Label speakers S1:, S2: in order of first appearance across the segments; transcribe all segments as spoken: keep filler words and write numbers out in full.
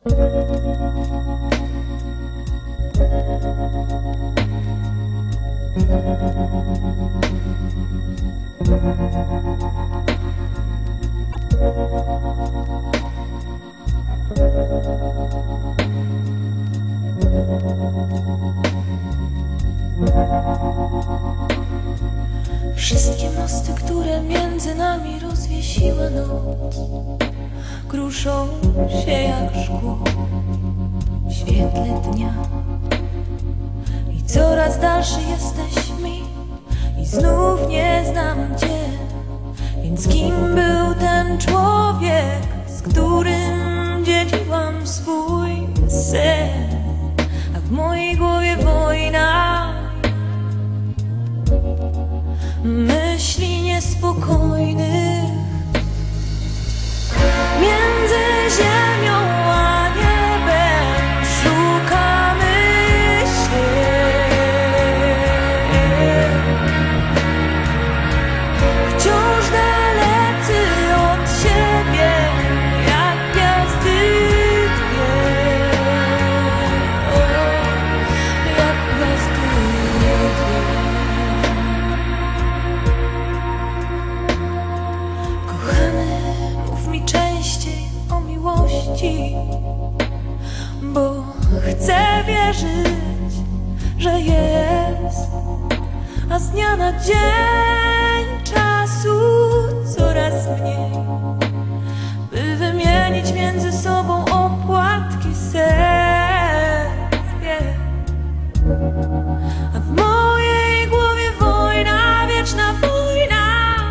S1: Wszystkie mosty, które między nami rozwiesiła noc, kruszą się jak szkło w świetle dnia. I coraz dalszy jesteś mi i znów nie znam cię. Więc kim był ten człowiek, z którym dzieliłam swój sen? A w mojej głowie wojna, myśli niespokojnych. Między ziemią a niebem szukamy się. Wciąż dalecy od siebie, jak gwiazdy dwie, jak gwiazdy dwie. Kochany, mów mi częściej o miłości, bo chcę wierzyć, że jest, a z dnia na dzień czasu coraz mniej, by wymienić między sobą opłatki serc, yeah. A w mojej głowie wojna, wieczna wojna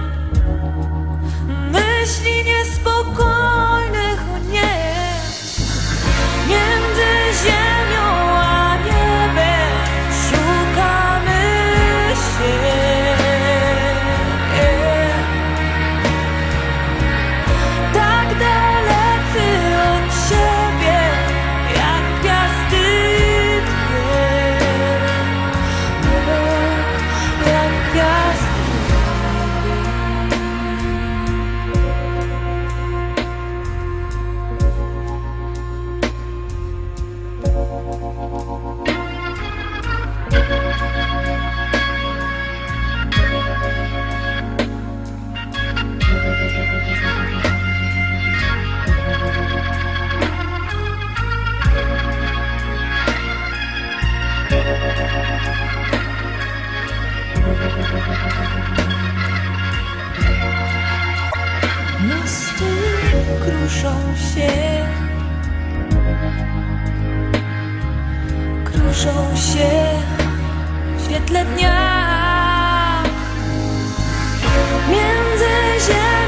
S1: myśli niespokojnych, o nie. Między ziemią a niebem szukamy się. Tak dalecy od siebie, jak gwiazdy dwie, jak gwiazdy dwie. Mosty kruszą się, kruszą się w świetle dnia. Między ziemią